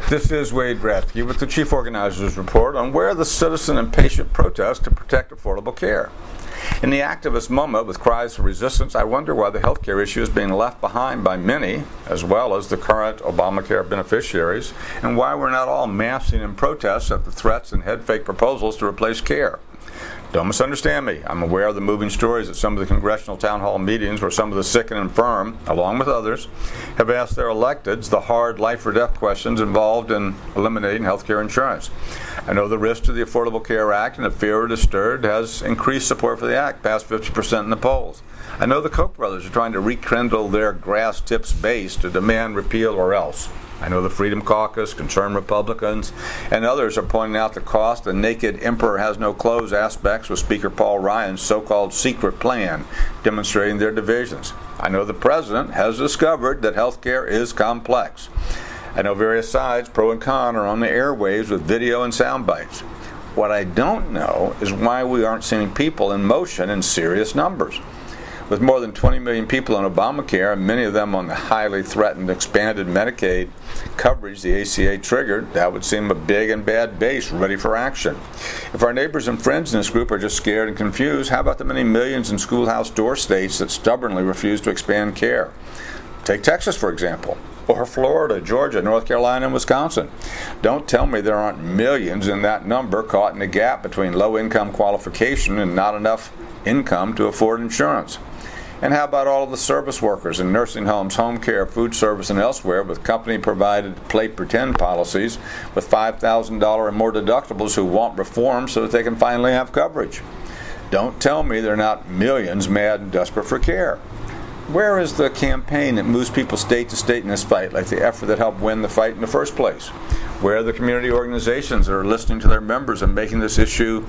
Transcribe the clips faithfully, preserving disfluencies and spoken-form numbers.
This is Wade Rathke with the Chief Organizer's Report on where the citizen and patient protest to protect affordable care. In the activist moment with cries for resistance, I wonder why the health care issue is being left behind by many, as well as the current Obamacare beneficiaries, and why we're not all massing in protests at the threats and head-fake proposals to replace care. Don't misunderstand me. I'm aware of the moving stories at some of the congressional town hall meetings where some of the sick and infirm, along with others, have asked their electeds the hard life-or-death questions involved in eliminating health care insurance. I know the risk to the Affordable Care Act and the fear it has stirred has increased support for the act, past fifty percent in the polls. I know the Koch brothers are trying to rekindle their grass tips base to demand repeal or else. I know the Freedom Caucus, concerned Republicans, and others are pointing out the cost, the naked emperor has no clothes aspects with Speaker Paul Ryan's so-called secret plan, demonstrating their divisions. I know the president has discovered that health care is complex. I know various sides, pro and con, are on the airwaves with video and sound bites. What I don't know is why we aren't seeing people in motion in serious numbers. With more than twenty million people on Obamacare, and many of them on the highly threatened expanded Medicaid coverage the A C A triggered, that would seem a big and bad base ready for action. If our neighbors and friends in this group are just scared and confused, how about the many millions in schoolhouse door states that stubbornly refuse to expand care? Take Texas, for example, or Florida, Georgia, North Carolina, and Wisconsin. Don't tell me there aren't millions in that number caught in the gap between low-income qualification and not enough income to afford insurance. And how about all of the service workers in nursing homes, home care, food service, and elsewhere with company-provided play-pretend policies with five thousand dollars and more deductibles who want reform so that they can finally have coverage? Don't tell me there are not millions mad and desperate for care. Where is the campaign that moves people state to state in this fight, like the effort that helped win the fight in the first place? Where are the community organizations that are listening to their members and making this issue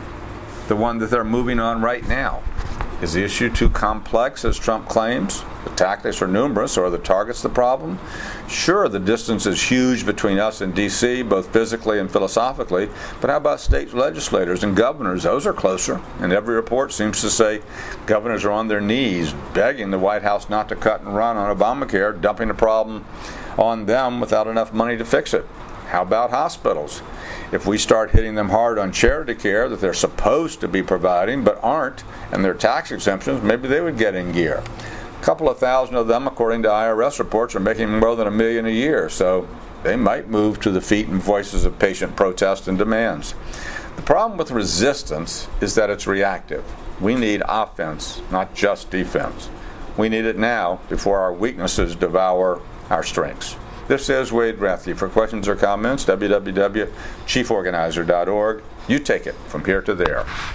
the one that they're moving on right now? Is the issue too complex, as Trump claims? The tactics are numerous, or are the targets the problem? Sure, the distance is huge between us and D C, both physically and philosophically, but how about state legislators and governors? Those are closer, and every report seems to say governors are on their knees, begging the White House not to cut and run on Obamacare, dumping the problem on them without enough money to fix it. How about hospitals? If we start hitting them hard on charity care that they're supposed to be providing but aren't, and their tax exemptions, maybe they would get in gear. A couple of thousand of them, according to I R S reports, are making more than a million a year, so they might move to the feet and voices of patient protest and demands. The problem with resistance is that it's reactive. We need offense, not just defense. We need it now before our weaknesses devour our strengths. This is Wade Rathke. For questions or comments, w w w dot chief organizer dot org. You take it from here to there.